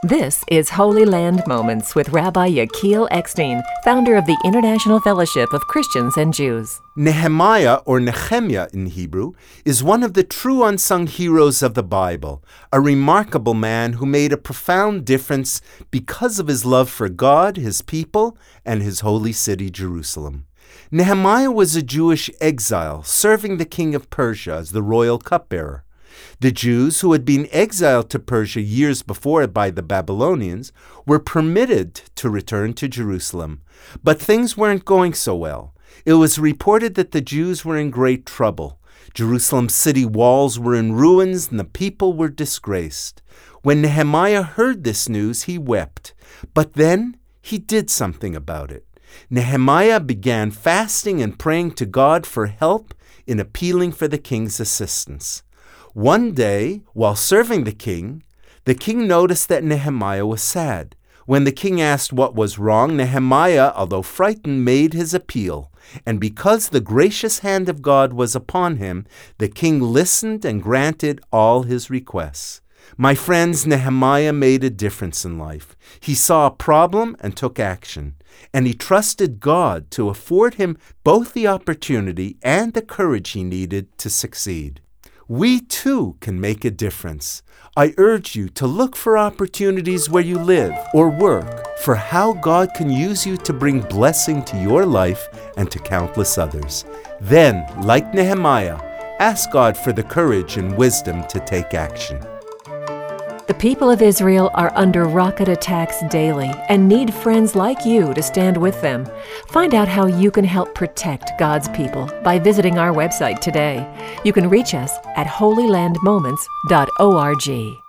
This is Holy Land Moments with Rabbi Yechiel Eckstein, founder of the International Fellowship of Christians and Jews. Nehemiah, or Nehemiah in Hebrew, is one of the true unsung heroes of the Bible, a remarkable man who made a profound difference because of his love for God, his people, and his holy city, Jerusalem. Nehemiah was a Jewish exile, serving the king of Persia as the royal cupbearer. The Jews, who had been exiled to Persia years before by the Babylonians, were permitted to return to Jerusalem. But things weren't going so well. It was reported that the Jews were in great trouble. Jerusalem's city walls were in ruins and the people were disgraced. When Nehemiah heard this news, he wept. But then he did something about it. Nehemiah began fasting and praying to God for help in appealing for the king's assistance. One day, while serving the king noticed that Nehemiah was sad. When the king asked what was wrong, Nehemiah, although frightened, made his appeal. And because the gracious hand of God was upon him, the king listened and granted all his requests. My friends, Nehemiah made a difference in life. He saw a problem and took action. And he trusted God to afford him both the opportunity and the courage he needed to succeed. We too can make a difference. I urge you to look for opportunities where you live or work for how God can use you to bring blessing to your life and to countless others. Then, like Nehemiah, ask God for the courage and wisdom to take action. The people of Israel are under rocket attacks daily and need friends like you to stand with them. Find out how you can help protect God's people by visiting our website today. You can reach us at holylandmoments.org.